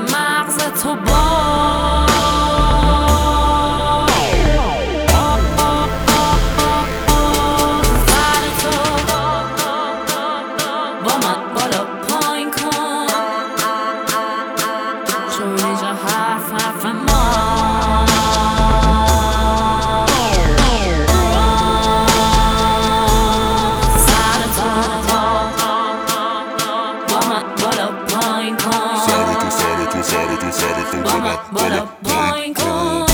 مغز تو با من بالا پایین کن، چون اینجا حرف ما بالا پایین کن.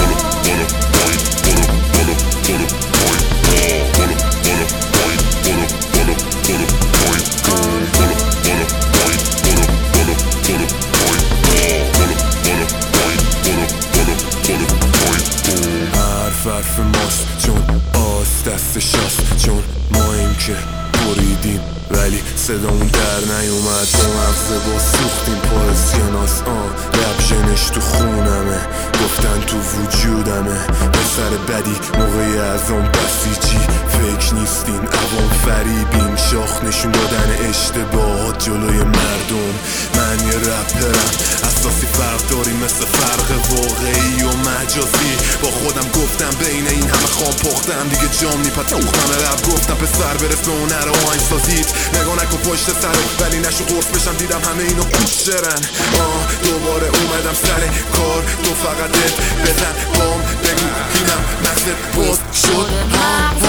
حرف ماست چون آس دست شاست، چون ما این که بریدیم ولی صدامون در نیومد، با مغزه با سوختیم پاسیاناس. رب ژنش تو خونمه، گفتن تو وجودمه، پسر بدی موقعی از اون بسیجی فکر نیستین، عوام فریبین، شاخ نشون دادن اشتباهات جلوی مردم. من یه رپرم، اساسی فرق داریم مثل فرق واقعی و مجازی. با خودم گفتم بین این همه خام پختم دیگه جام نیپت توختم، رب گفتم پسر برس به هنر آهنگ سازید، نگاه نکن پشت سرم ولی نشو قرص بشم، دیدم همه اینو کوشرن. دوباره اومدم سر کار، تو فقط بزن بام بگو کیمم مغزت باز شد.